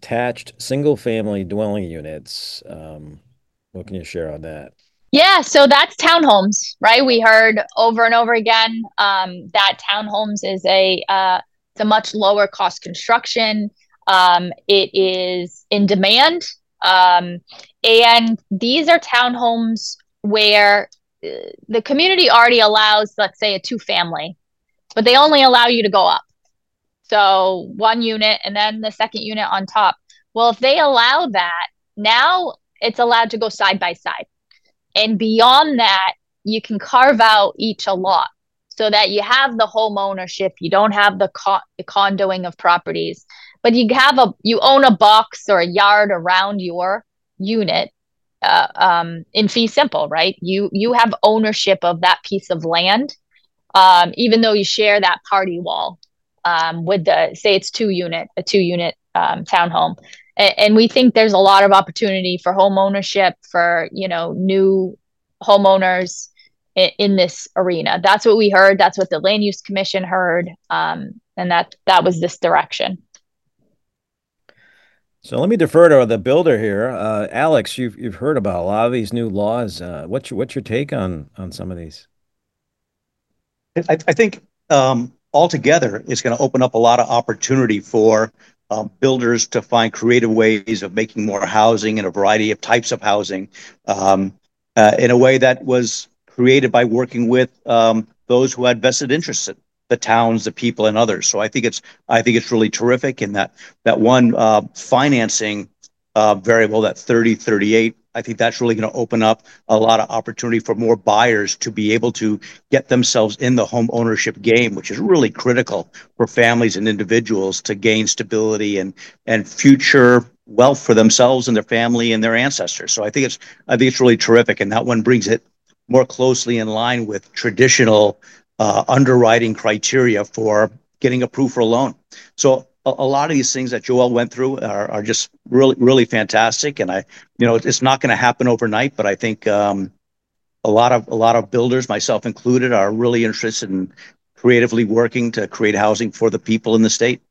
attached single-family dwelling units. What can you share on that? Yeah, so that's townhomes, right? We heard over and over again that townhomes is it's a much lower cost construction. It is in demand, um, and these are townhomes where uh, the community already allows, let's say, a two family, but they only allow you to go up. So one unit and then the second unit on top. Well, if they allow that, now it's allowed to go side by side. And beyond that, you can carve out each a lot so that you have the home ownership. You don't have the condoing of properties, but you own a box or a yard around your unit in fee simple, right? You have ownership of that piece of land, even though you share that party wall with the say it's a 2 unit townhome. And we think there's a lot of opportunity for home ownership for new homeowners in this arena. That's what we heard. That's what the land use commission heard, and that was this direction. So let me defer to the builder here. Alex, you've heard about a lot of these new laws. What's your take on some of these? I think altogether it's going to open up a lot of opportunity for builders to find creative ways of making more housing and a variety of types of housing in a way that was created by working with those who had vested interests in the towns, the people, and others. So I think it's really terrific, and that one financing variable, that 3038. I think that's really going to open up a lot of opportunity for more buyers to be able to get themselves in the home ownership game, which is really critical for families and individuals to gain stability and future wealth for themselves and their family and their ancestors. So I think it's really terrific, and that one brings it more closely in line with traditional underwriting criteria for getting approved for a loan. So a lot of these things that Joel went through are just really, really fantastic. And it's not going to happen overnight, but I think a lot of builders, myself included, are really interested in creatively working to create housing for the people in the state.